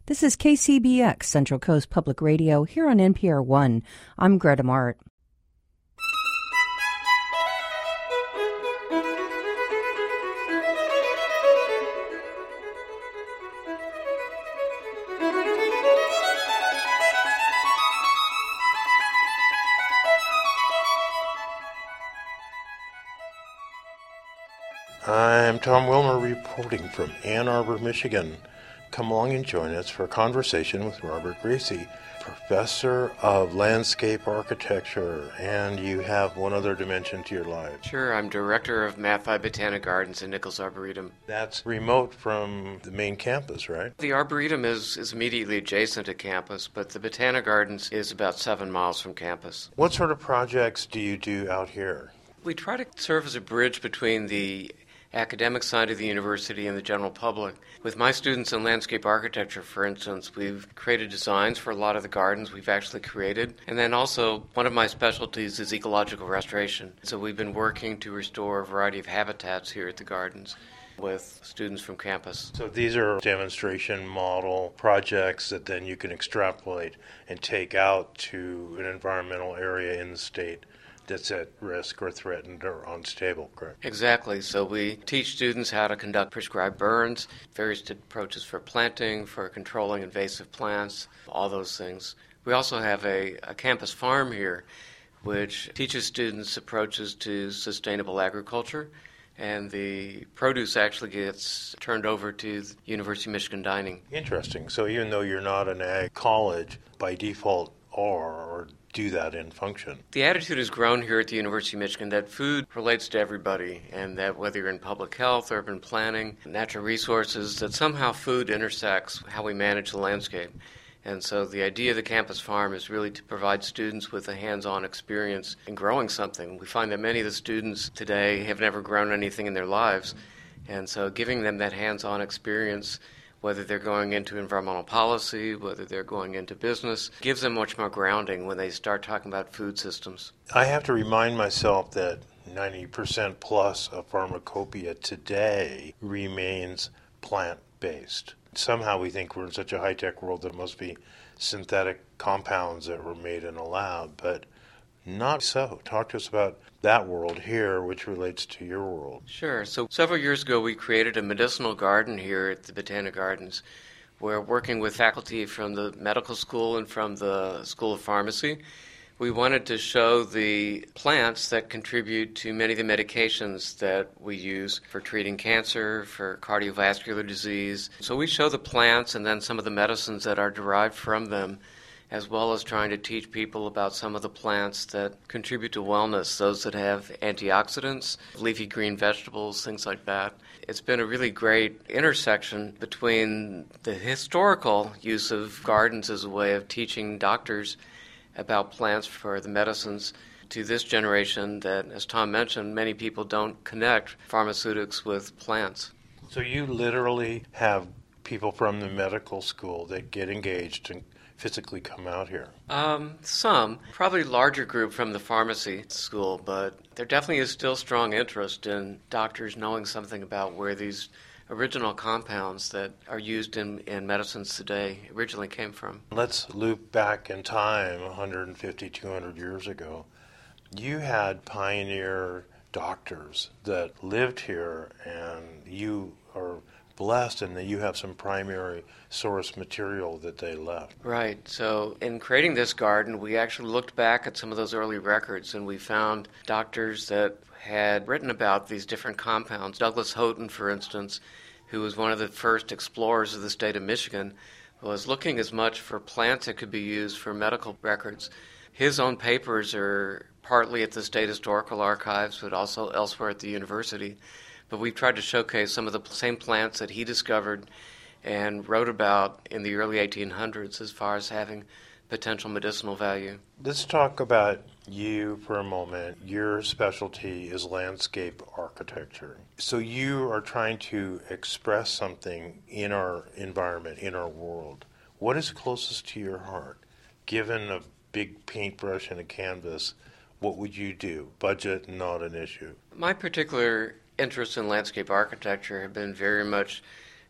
This is KCBX, Central Coast Public Radio, here on NPR One. I'm Greta Mart. I'm Tom Wilmer reporting from Ann Arbor, Michigan. Come along and join us for a conversation with Robert Gracie, professor of landscape architecture, and you have one other dimension to your life. Sure, I'm director of Mathi Botanic Gardens in Nichols Arboretum. That's remote from the main campus, right? The Arboretum is immediately adjacent to campus, but the Botanic Gardens is about 7 miles from campus. What sort of projects do you do out here? We try to serve as a bridge between the academic side of the university and the general public. With my students in landscape architecture, for instance, we've created designs for a lot of the gardens we've actually created. And then also, one of my specialties is ecological restoration. So we've been working to restore a variety of habitats here at the gardens with students from campus. So these are demonstration model projects that then you can extrapolate and take out to an environmental area in the state that's at risk or threatened or unstable, correct? Exactly. So we teach students how to conduct prescribed burns, various approaches for planting, for controlling invasive plants, all those things. We also have a campus farm here, which teaches students approaches to sustainable agriculture, and the produce actually gets turned over to the University of Michigan Dining. Interesting. So even though you're not an ag college, by default or do that in function. The attitude has grown here at the University of Michigan that food relates to everybody, and that whether you're in public health, urban planning, natural resources, that somehow food intersects how we manage the landscape. And so the idea of the campus farm is really to provide students with a hands-on experience in growing something. We find that many of the students today have never grown anything in their lives, and so giving them that hands-on experience, whether they're going into environmental policy, whether they're going into business, gives them much more grounding when they start talking about food systems. I have to remind myself that 90% plus of pharmacopoeia today remains plant-based. Somehow we think we're in such a high-tech world that it must be synthetic compounds that were made in a lab, but not so. Talk to us about that world here, which relates to your world. Sure. So several years ago, we created a medicinal garden here at the Botanic Gardens. We're working with faculty from the medical school and from the School of Pharmacy. We wanted to show the plants that contribute to many of the medications that we use for treating cancer, for cardiovascular disease. So we show the plants and then some of the medicines that are derived from them, as well as trying to teach people about some of the plants that contribute to wellness, those that have antioxidants, leafy green vegetables, things like that. It's been a really great intersection between the historical use of gardens as a way of teaching doctors about plants for the medicines to this generation that, as Tom mentioned, many people don't connect pharmaceutics with plants. So you literally have people from the medical school that get engaged and physically come out here? Some. Probably a larger group from the pharmacy school, but there definitely is still strong interest in doctors knowing something about where these original compounds that are used in medicines today originally came from. Let's loop back in time 150, 200 years ago. You had pioneer doctors that lived here, and you are blessed in that you have some primary source material that they left. Right. So in creating this garden, we actually looked back at some of those early records, and we found doctors that had written about these different compounds. Douglas Houghton, for instance, who was one of the first explorers of the state of Michigan, was looking as much for plants that could be used for medical records. His own papers are partly at the State Historical Archives, but also elsewhere at the university. But we've tried to showcase some of the same plants that he discovered and wrote about in the early 1800s as far as having potential medicinal value. Let's talk about you for a moment. Your specialty is landscape architecture. So you are trying to express something in our environment, in our world. What is closest to your heart? Given a big paintbrush and a canvas, what would you do? Budget, not an issue. My particular interest in landscape architecture have been very much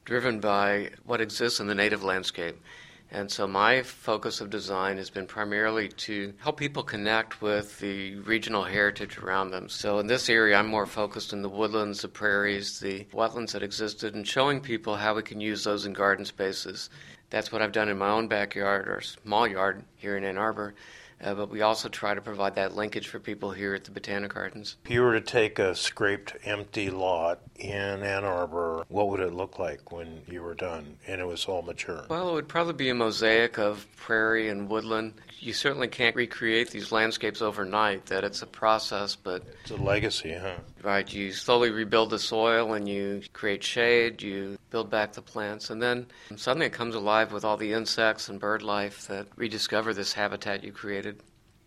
driven by what exists in the native landscape. And so my focus of design has been primarily to help people connect with the regional heritage around them. So in this area, I'm more focused in the woodlands, the prairies, the wetlands that existed, and showing people how we can use those in garden spaces. That's what I've done in my own backyard or small yard here in Ann Arbor. But we also try to provide that linkage for people here at the Botanic Gardens. If you were to take a scraped, empty lot in Ann Arbor, what would it look like when you were done and it was all mature? Well, it would probably be a mosaic of prairie and woodland. You certainly can't recreate these landscapes overnight, that it's a process, but... It's a legacy, huh? Right, you slowly rebuild the soil and you create shade, you build back the plants, and then suddenly it comes alive with all the insects and bird life that rediscover this habitat you created.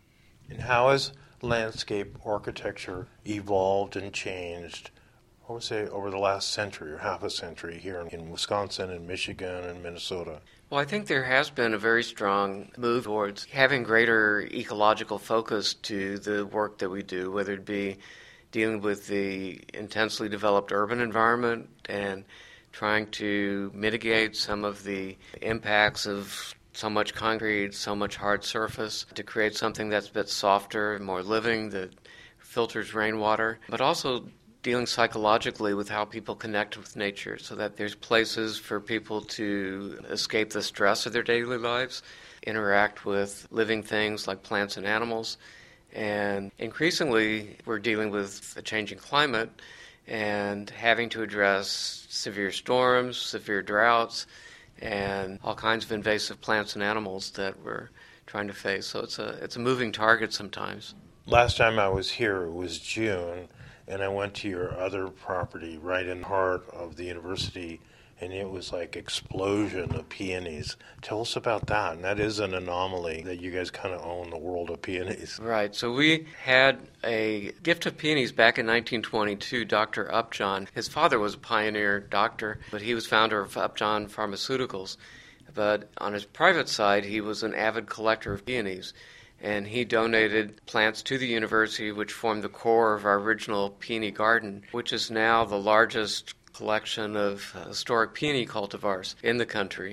And how has landscape architecture evolved and changed, I would say, over the last century or half a century here in Wisconsin and Michigan and Minnesota? Well, I think there has been a very strong move towards having greater ecological focus to the work that we do, whether it be dealing with the intensely developed urban environment and trying to mitigate some of the impacts of so much concrete, so much hard surface, to create something that's a bit softer, more living, that filters rainwater, but also dealing psychologically with how people connect with nature so that there's places for people to escape the stress of their daily lives, interact with living things like plants and animals. And increasingly, we're dealing with a changing climate and having to address severe storms, severe droughts, and all kinds of invasive plants and animals that we're trying to face. So it's a moving target sometimes. Last time I was here, it was June, and I went to your other property right in the heart of the university, and it was like explosion of peonies. Tell us about that. And that is an anomaly that you guys kind of own the world of peonies. Right. So we had a gift of peonies back in 1922. Dr. Upjohn, his father was a pioneer doctor, but he was founder of Upjohn Pharmaceuticals. But on his private side, he was an avid collector of peonies. And he donated plants to the university, which formed the core of our original peony garden, which is now the largest collection of historic peony cultivars in the country.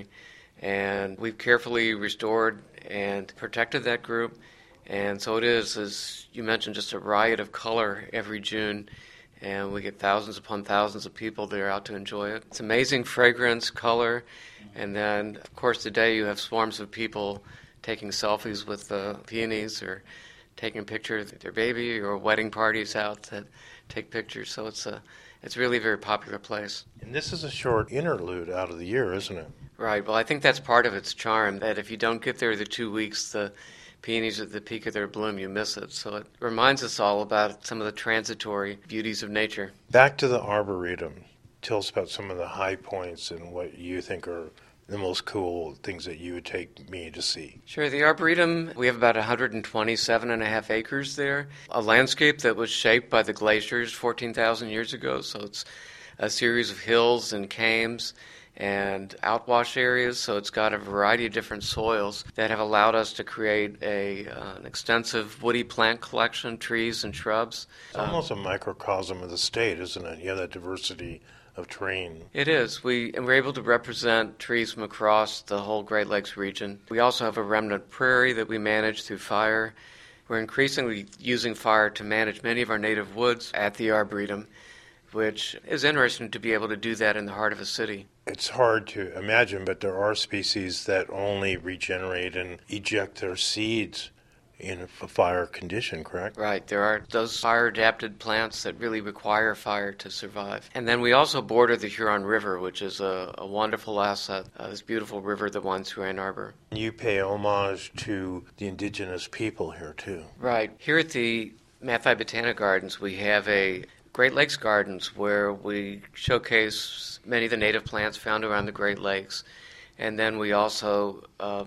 And we've carefully restored and protected that group. And so it is, as you mentioned, just a riot of color every June. And we get thousands upon thousands of people there out to enjoy it. It's amazing fragrance, color. And then, of course, today you have swarms of people taking selfies with the peonies or taking a picture of their baby, or wedding parties out that take pictures. So it's really a very popular place. And this is a short interlude out of the year, isn't it? Right. Well, I think that's part of its charm, that if you don't get there the 2 weeks, the peonies at the peak of their bloom, you miss it. So it reminds us all about some of the transitory beauties of nature. Back to the Arboretum. Tell us about some of the high points and what you think are the most cool things that you would take me to see. Sure. The Arboretum, we have about 127.5 acres there, a landscape that was shaped by the glaciers 14,000 years ago. So it's a series of hills and cames and outwash areas. So it's got a variety of different soils that have allowed us to create an extensive woody plant collection, trees and shrubs. It's almost a microcosm of the state, isn't it? You have that diversity of terrain. It is. We're able to represent trees from across the whole Great Lakes region. We also have a remnant prairie that we manage through fire. We're increasingly using fire to manage many of our native woods at the Arboretum, which is interesting to be able to do that in the heart of a city. It's hard to imagine, but there are species that only regenerate and eject their seeds in a fire condition, correct? Right. There are those fire-adapted plants that really require fire to survive. And then we also border the Huron River, which is a wonderful asset, this beautiful river that winds through Ann Arbor. You pay homage to the indigenous people here, too. Right. Here at the Mathai Botanic Gardens, we have a Great Lakes Gardens where we showcase many of the native plants found around the Great Lakes. And then we also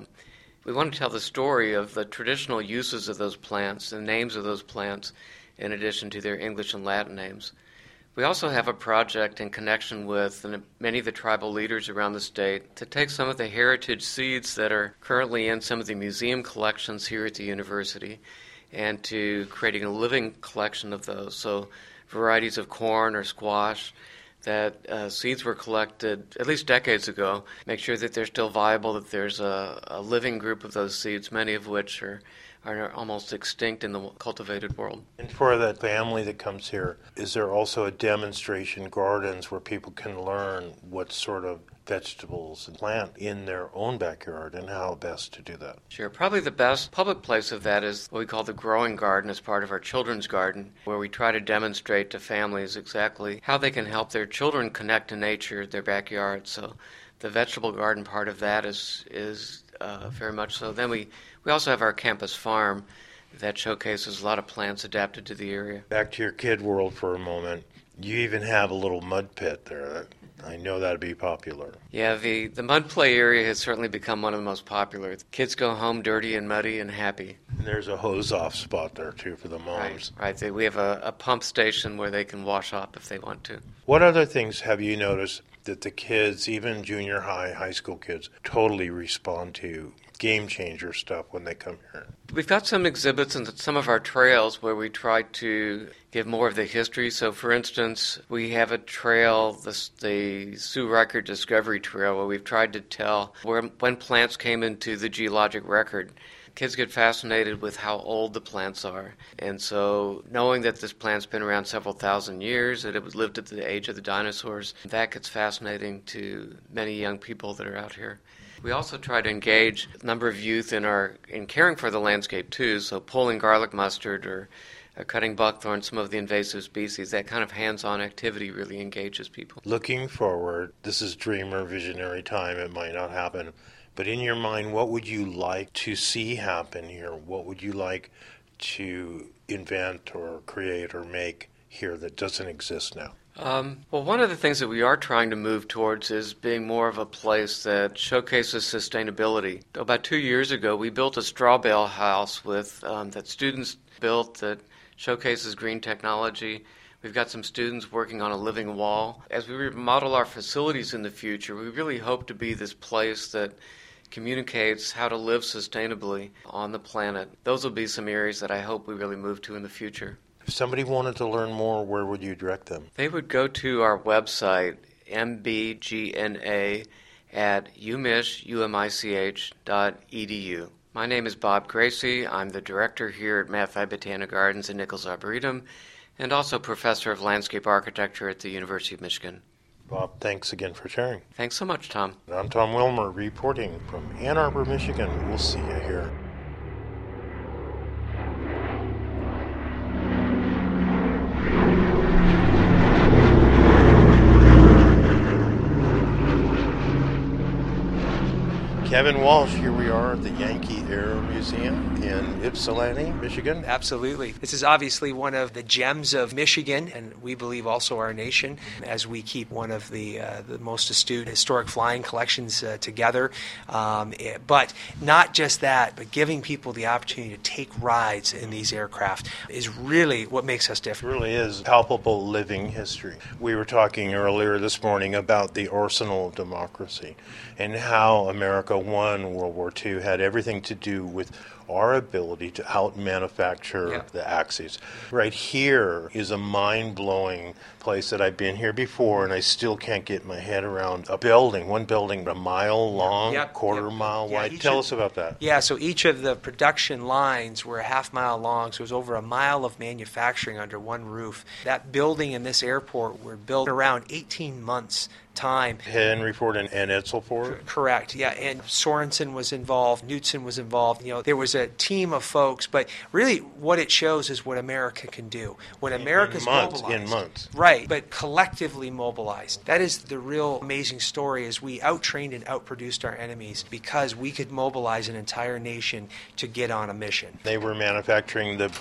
we want to tell the story of the traditional uses of those plants and names of those plants in addition to their English and Latin names. We also have a project in connection with many of the tribal leaders around the state to take some of the heritage seeds that are currently in some of the museum collections here at the university and to creating a living collection of those. So varieties of corn or squash that seeds were collected at least decades ago, make sure that they're still viable, that there's a living group of those seeds, many of which are almost extinct in the cultivated world. And for that family that comes here, is there also a demonstration gardens where people can learn what sort of vegetables and plant in their own backyard and how best to do that? Sure. Probably the best public place of that is what we call the growing garden as part of our children's garden, where we try to demonstrate to families exactly how they can help their children connect to nature, their backyard. So the vegetable garden part of that is very much so. Then we also have our campus farm that showcases a lot of plants adapted to the area. Back to your kid world for a moment. You even have a little mud pit there. I know that'd be popular. Yeah, the mud play area has certainly become one of the most popular. The kids go home dirty and muddy and happy. And there's a hose-off spot there, too, for the moms. Right. We have a pump station where they can wash off if they want to. What other things have you noticed that the kids, even junior high school kids, totally respond to game changer stuff when they come here? We've got some exhibits and some of our trails where we try to give more of the history. So, for instance, we have a trail, the Sue Reichert Discovery Trail, where we've tried to tell when plants came into the geologic record. Kids get fascinated with how old the plants are. And so knowing that this plant's been around several thousand years, that it lived at the age of the dinosaurs, that gets fascinating to many young people that are out here. We also try to engage a number of youth in caring for the landscape too, so pulling garlic mustard or cutting buckthorn, some of the invasive species. That kind of hands-on activity really engages people. Looking forward, this is dreamer, visionary time, it might not happen, but in your mind, what would you like to see happen here? What would you like to invent or create or make here that doesn't exist now? Well, one of the things that we are trying to move towards is being more of a place that showcases sustainability. About 2 years ago, we built a straw bale house that students built that showcases green technology. We've got some students working on a living wall. As we remodel our facilities in the future, we really hope to be this place that communicates how to live sustainably on the planet. Those will be some areas that I hope we really move to in the future. If somebody wanted to learn more, where would you direct them? They would go to our website, mbgna at umich.edu. My name is Bob Gracie. I'm the director here at Matthei Botanic Gardens in Nichols Arboretum and also professor of landscape architecture at the University of Michigan. Bob, thanks again for sharing. Thanks so much, Tom. I'm Tom Wilmer reporting from Ann Arbor, Michigan. We'll see you here. Kevin Walsh, here we are at the Yankee Air Museum in Ypsilanti, Michigan. Absolutely. This is obviously one of the gems of Michigan, and we believe also our nation, as we keep one of the most astute historic flying collections together. But not just that, but giving people the opportunity to take rides in these aircraft is really what makes us different. It really is palpable living history. We were talking earlier this morning about the arsenal of democracy and how America won World War II had everything to do with our ability to out-manufacture the Axis. Right here is a mind-blowing place that I've been here before, and I still can't get my head around one building a mile long, quarter mile wide. Tell us about that. Yeah, so each of the production lines were a half mile long, so it was over a mile of manufacturing under one roof. That building and this airport were built around 18 months time. Henry Ford and Edsel Ford? Correct, yeah, and Sorensen was involved, Knudsen was involved. There was a team of folks, but really what it shows is what America can do. When America's mobilized. In months. Right, but collectively mobilized. That is the real amazing story, is we outtrained and outproduced our enemies because we could mobilize an entire nation to get on a mission. They were manufacturing the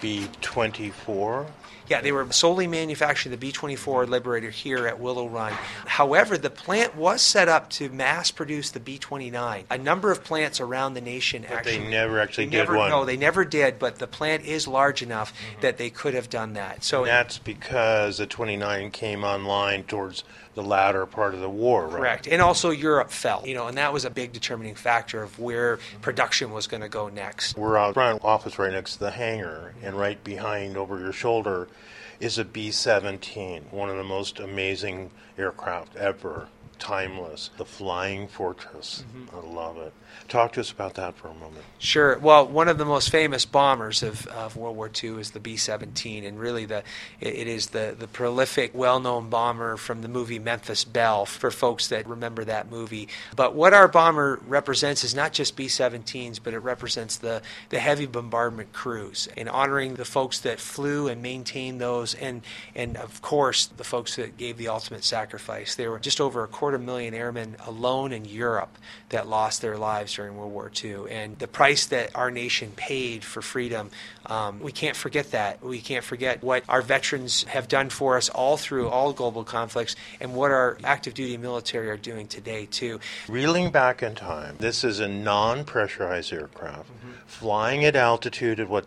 B-24? Yeah, they were solely manufacturing the B-24 Liberator here at Willow Run. However, the plant was set up to mass produce the B-29. A number of plants around the nation they never actually did one. No, they never did, but the plant is large enough that they could have done that. So that's because the 29 came online towards the latter part of the war, right? Correct. And also Europe fell, and that was a big determining factor of where production was going to go next. We're out front office right next to the hangar, and right behind over your shoulder is a B-17, one of the most amazing aircraft ever. Timeless. The Flying Fortress. I love it. Talk to us about that for a moment. Sure. Well, one of the most famous bombers of World War II is the B-17, and really it is the prolific, well-known bomber from the movie Memphis Belle, for folks that remember that movie. But what our bomber represents is not just B-17s, but it represents the heavy bombardment crews, and honoring the folks that flew and maintained those, and of course, the folks that gave the ultimate sacrifice. There were just over 250,000 airmen alone in Europe that lost their lives during World War II. And the price that our nation paid for freedom, we can't forget that. We can't forget what our veterans have done for us all through all global conflicts, and what our active duty military are doing today, too. Reeling back in time, this is a non-pressurized aircraft, flying at altitude at,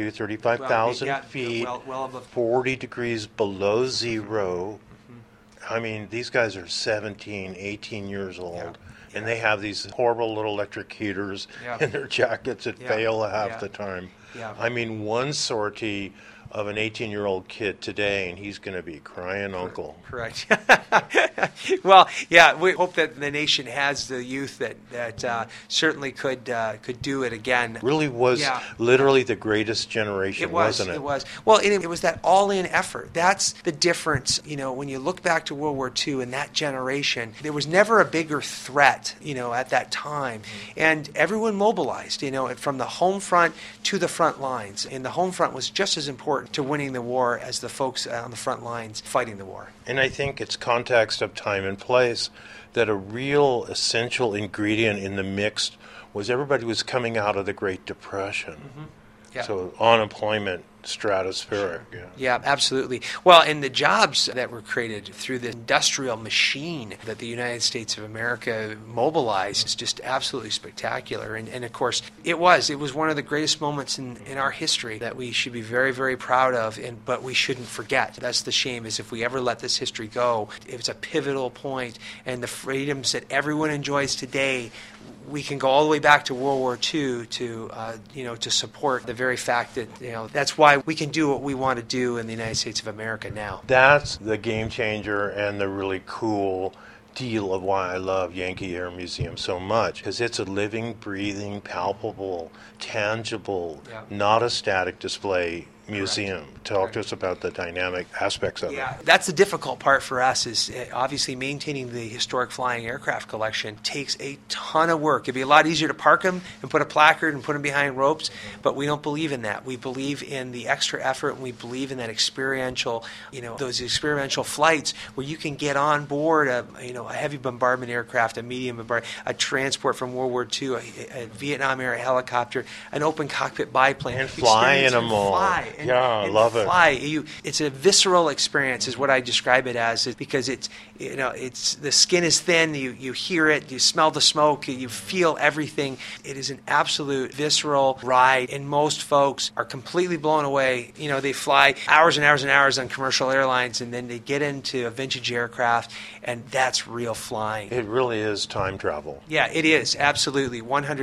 35,000 feet, well above 40 degrees below zero. I mean, these guys are 17, 18 years old, and they have these horrible little electric heaters in their jackets that fail half the time. I mean, one sortie of an 18-year-old kid today, and he's going to be crying uncle. Correct. Well, we hope that the nation has the youth that certainly could do it again. Really was literally the greatest generation, wasn't it? It was. Well, it was that all-in effort. That's the difference. When you look back to World War II and that generation, there was never a bigger threat, at that time. And everyone mobilized, from the home front to the front lines. And the home front was just as important to winning the war as the folks on the front lines fighting the war. And I think it's context of time and place that a real essential ingredient in the mix was everybody was coming out of the Great Depression. So unemployment stratospheric. Yeah, absolutely. Well, and the jobs that were created through the industrial machine that the United States of America mobilized is just absolutely spectacular. And of course, it was one of the greatest moments in our history that we should be very, very proud of, but we shouldn't forget. That's the shame, is if we ever let this history go, it's a pivotal point, and the freedoms that everyone enjoys today, we can go all the way back to World War II to support the very fact that that's why we can do what we want to do in the United States of America now. That's the game changer and the really cool deal of why I love Yankee Air Museum so much, because it's a living, breathing, palpable, tangible, not a static display museum. Talk to us about the dynamic aspects of it. That's the difficult part for us, is obviously maintaining the historic flying aircraft collection takes a ton of work. It'd be a lot easier to park them and put a placard and put them behind ropes, but we don't believe in that. We believe in the extra effort, and we believe in that experiential, those experiential flights where you can get on board a heavy bombardment aircraft, a medium bombardment, a transport from World War II, a Vietnam era helicopter, an open cockpit biplane. And fly in them all. I love it. It's a visceral experience, is what I describe it as, because it's the skin is thin. You hear it, you smell the smoke, you feel everything. It is an absolute visceral ride, and most folks are completely blown away. They fly hours and hours and hours on commercial airlines, and then they get into a vintage aircraft, and that's real flying. It really is time travel. Yeah, it is, absolutely,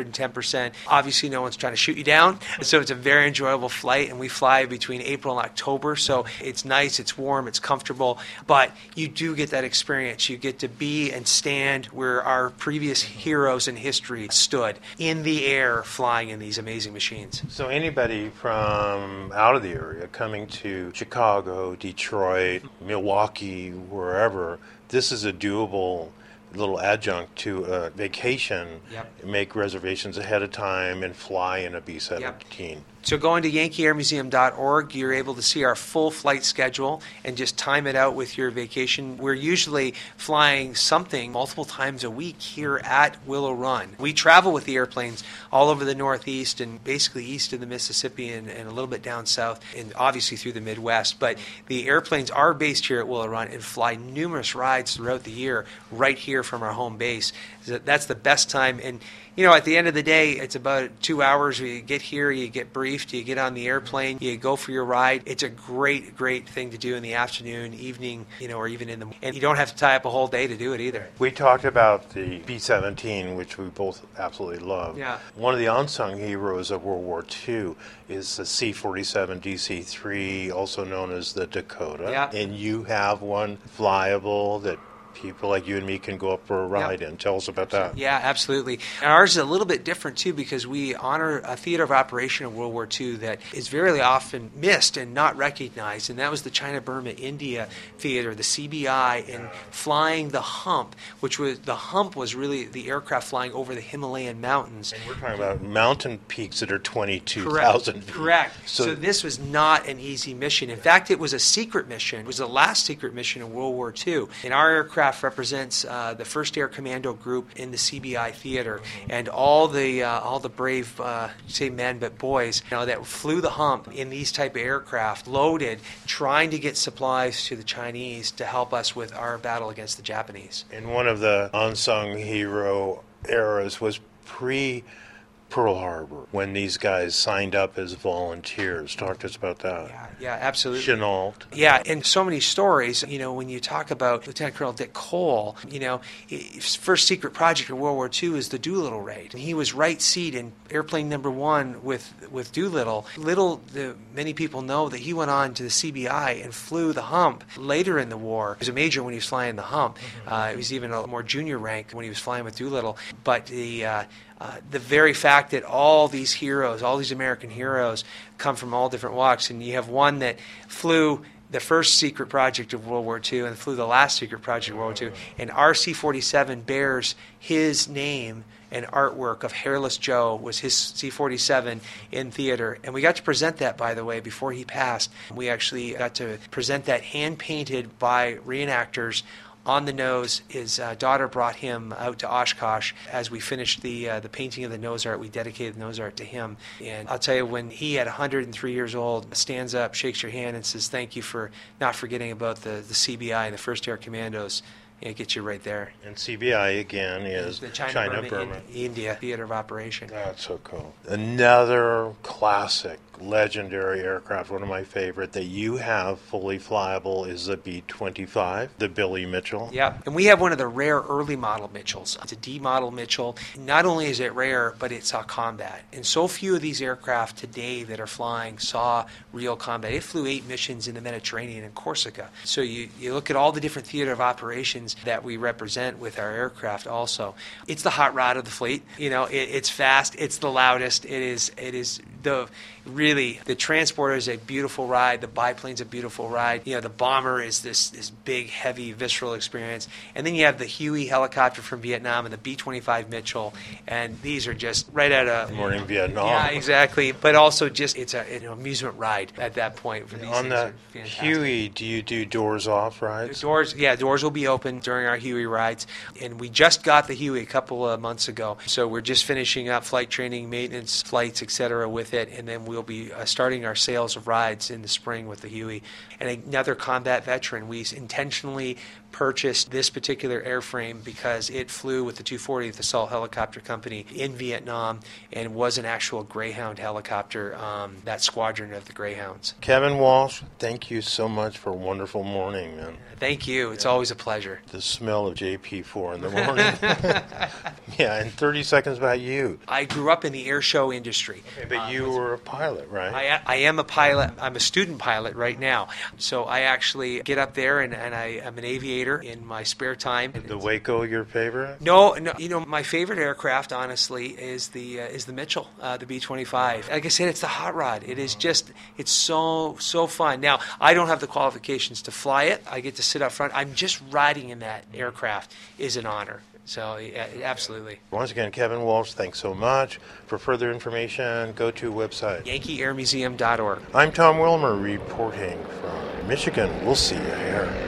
110%. Obviously, no one's trying to shoot you down, so it's a very enjoyable flight, and we fly between April and October, so it's nice, it's warm, it's comfortable, but you do get that experience. You get to be and stand where our previous heroes in history stood, in the air, flying in these amazing machines. So anybody from out of the area coming to Chicago, Detroit, Milwaukee, wherever, this is a doable little adjunct to a vacation. Make reservations ahead of time and fly in a B-17. So going to yankeeairmuseum.org, you're able to see our full flight schedule and just time it out with your vacation. We're usually flying something multiple times a week here at Willow Run. We travel with the airplanes all over the Northeast and basically east of the Mississippi and a little bit down south, and obviously through the Midwest. But the airplanes are based here at Willow Run and fly numerous rides throughout the year right here from our home base. That's the best time. And at the end of the day, it's about 2 hours. You get here, you get briefed, you get on the airplane, you go for your ride. It's a great, great thing to do in the afternoon, evening, or even in the morning. And you don't have to tie up a whole day to do it either. We talked about the B-17, which we both absolutely love. Yeah. One of the unsung heroes of World War II is the C-47 DC-3, also known as the Dakota. Yeah. And you have one flyable that people like you and me can go up for a ride in. Tell us about that. Yeah, absolutely. And ours is a little bit different, too, because we honor a theater of operation of World War II that is very often missed and not recognized, and that was the China-Burma-India Theater, the CBI, and flying the Hump, the Hump was really the aircraft flying over the Himalayan mountains. And we're talking about mountain peaks that are 22,000 feet. Correct. So this was not an easy mission. In fact, it was a secret mission. It was the last secret mission in World War II. And our aircraft represents the 1st Air Commando Group in the CBI theater, and all the brave, say men but boys, that flew the Hump in these type of aircraft, loaded, trying to get supplies to the Chinese to help us with our battle against the Japanese. And one of the unsung hero eras was Pearl Harbor, when these guys signed up as volunteers. Talk to us about that. Yeah, absolutely. Chenault. Yeah, and so many stories. When you talk about Lieutenant Colonel Dick Cole, his first secret project in World War II is the Doolittle raid. And he was right seat in airplane number 1 with Doolittle. Many people know that he went on to the CBI and flew the Hump later in the war. He was a major when he was flying the Hump. He was even a more junior rank when he was flying with Doolittle. But the very fact that all these heroes, all these American heroes, come from all different walks, and you have one that flew the first secret project of World War II and flew the last secret project of World War II, and our C-47 bears his name and artwork of Hairless Joe was his C-47 in theater. And we got to present that, by the way, before he passed. We actually got to present that hand-painted by reenactors on the nose. His daughter brought him out to Oshkosh. As we finished the painting of the nose art, we dedicated the nose art to him. And I'll tell you, when he, at 103 years old, stands up, shakes your hand, and says, "Thank you for not forgetting about the CBI and the 1st Air Commandos," it gets you right there. And CBI, again, is the China-Burma. India Theater of Operation. That's so cool. Another classic, legendary aircraft, one of my favorite, that you have fully flyable is the B-25, the Billy Mitchell. Yeah, and we have one of the rare early model Mitchells. It's a D model Mitchell. Not only is it rare, but it saw combat. And so few of these aircraft today that are flying saw real combat. It flew 8 missions in the Mediterranean and Corsica. So you look at all the different theater of operations that we represent with our aircraft also. It's the hot rod of the fleet. It's fast, it's the loudest, it is the transporter is a beautiful ride, the biplane's a beautiful ride. The bomber is this big, heavy, visceral experience. And then you have the Huey helicopter from Vietnam and the B-25 Mitchell, and these are just right out of Morning Vietnam. Yeah, exactly. But also just it's an amusement ride at that point. For these on the Huey, do you do doors off rides? Doors will be open during our Huey rides, and we just got the Huey a couple of months ago. So we're just finishing up flight training, maintenance, flights, etc. with it, and then we'll be starting our sales of rides in the spring with the Huey. And another combat veteran, we intentionally purchased this particular airframe because it flew with the 240th Assault Helicopter Company in Vietnam and was an actual Greyhound helicopter, that squadron of the Greyhounds. Kevin Walsh, thank you so much for a wonderful morning, man. Thank you. It's always a pleasure. The smell of JP4 in the morning. Yeah, and 30 seconds about you. I grew up in the air show industry. Okay, but you were a pilot, right? I am a pilot. I'm a student pilot right now. So I actually get up there and I'm an aviator in my spare time. The Waco your favorite? No. My favorite aircraft, honestly, is the Mitchell, the B-25. Like I said, it's the hot rod. It is just, it's so fun. Now, I don't have the qualifications to fly it. I get to sit up front. I'm just riding in that aircraft is an honor. So, yeah, absolutely. Once again, Kevin Walsh, thanks so much. For further information, go to website YankeeAirMuseum.org. I'm Tom Wilmer reporting from Michigan. We'll see you here.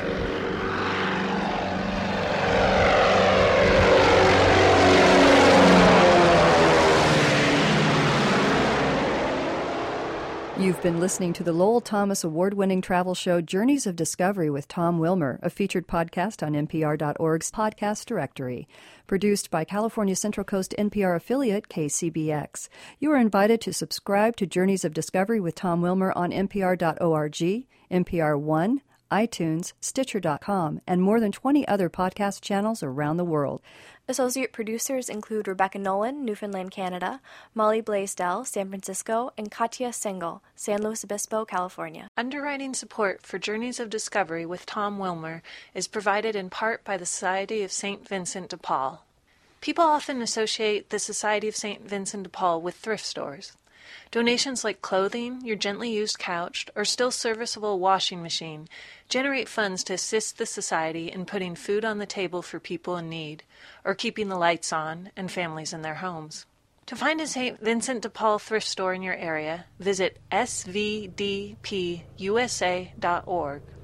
You've been listening to the Lowell Thomas award-winning travel show Journeys of Discovery with Tom Wilmer, a featured podcast on NPR.org's podcast directory. Produced by California Central Coast NPR affiliate KCBX. You are invited to subscribe to Journeys of Discovery with Tom Wilmer on NPR.org, NPR One, iTunes, Stitcher.com, and more than 20 other podcast channels around the world. Associate producers include Rebecca Nolan, Newfoundland, Canada, Molly Blaisdell, San Francisco, and Katya Sengel, San Luis Obispo, California. Underwriting support for Journeys of Discovery with Tom Wilmer is provided in part by the Society of St. Vincent de Paul. People often associate the Society of St. Vincent de Paul with thrift stores. Donations like clothing, your gently used couch, or still serviceable washing machine generate funds to assist the Society in putting food on the table for people in need, or keeping the lights on and families in their homes. To find a St. Vincent de Paul thrift store in your area, visit svdpusa.org.